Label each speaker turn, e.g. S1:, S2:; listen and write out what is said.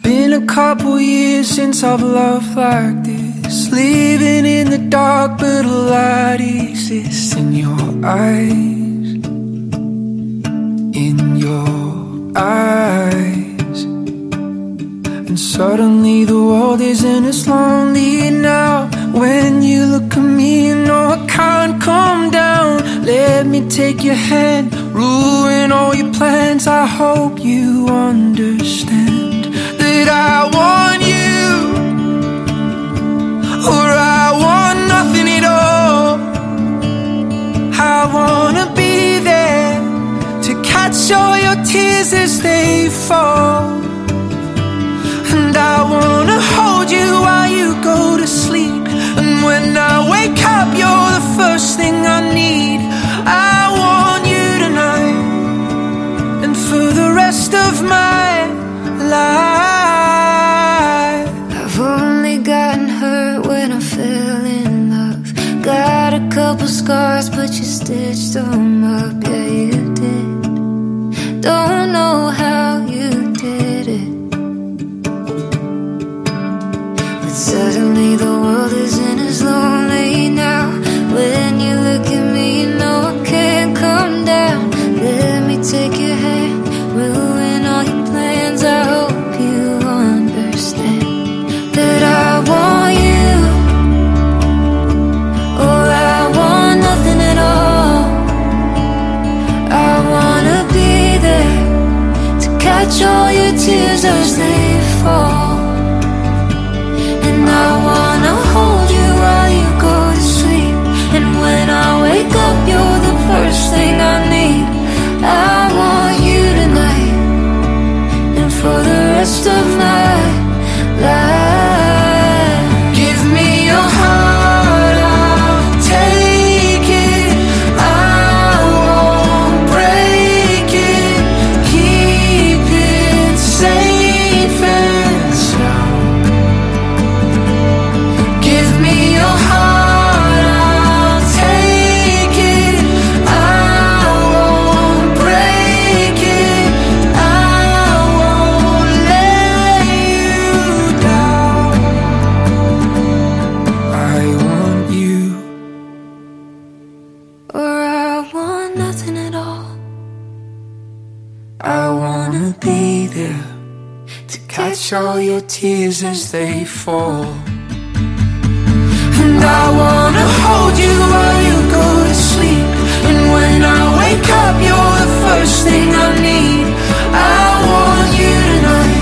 S1: Been a couple years since I've loved like this. Living in the dark, but a light exists in your eyes. In your eyes. And suddenly the world isn't as lonely now. When you look at me, you know I can't calm down. Let me take your hand, ruin all your plans. I hope you understand that I want you, or I want nothing at all. I wanna be there to catch all your tears as they fall. And I wanna hold you while you go to sleep. And when I wake up, you're the first thing I need. I want you tonight, and for the rest of my life.
S2: I've only gotten hurt when I fell in love. Got a couple scars, but you stitched them up. Yeah, you did. Don't know how you did it, but suddenly the world isn't as lonely now. When you look at me, you know I can't come down. Let me take your hand, ruin all your plans. I hope you understand that I want you, or I want nothing at all. I wanna be there to catch all your tears as they fall. And I wanna hold you while you go to sleep. And when I wake up, you're the first thing I need. I want you tonight, and for the rest of my life.
S1: Give me your heart, I'll take it. I won't break it. Keep it safe and sound. Give me your heart, I'll take it. I won't break it. I won't let you down. I want you,
S2: Or I want nothing at all.
S1: I wanna be there to catch all your tears as they fall. And I wanna hold you while you go to sleep. And when I wake up, you're the first thing I need. I want you tonight,